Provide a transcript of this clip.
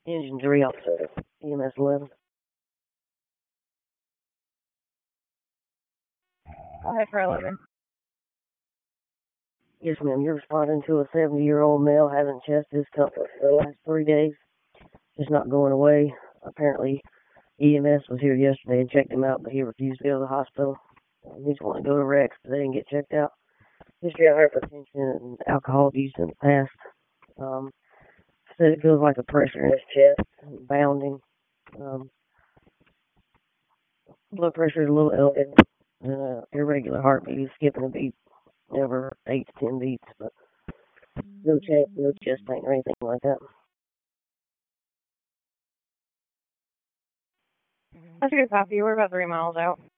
Engine 3 officer, EMS 11. Hi, for 11. Yes, ma'am. You're responding to a 70-year-old male having chest discomfort for the last 3 days. It's not going away. Apparently, EMS was here yesterday and checked him out, but he refused to go to the hospital. He just wanted to go to Rex, but they didn't get checked out. History of hypertension and alcohol abuse in the past. Said it feels like a pressure in his chest, bounding. Blood pressure is a little elevated. Irregular heartbeat. He's skipping a beat over 8 to 10 beats, but no chest pain or anything like that. That's a good copy. We're about 3 miles out.